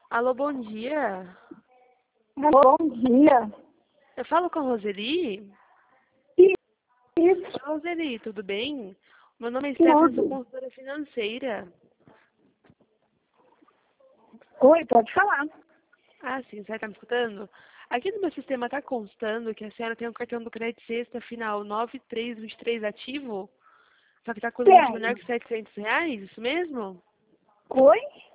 Alô, bom dia. Bom dia. Eu falo com a Roseli? Isso, Roseli, tudo bem? Meu nome é Stephanie, sou tudo. consultora financeira. Oi, pode falar. Ah, sim, você está me escutando? Aqui no meu sistema está constando que a senhora tem um cartão do crédito sexta final 9323 ativo, só que está com limite menor Tenho. que R$ 700, isso mesmo? Oi?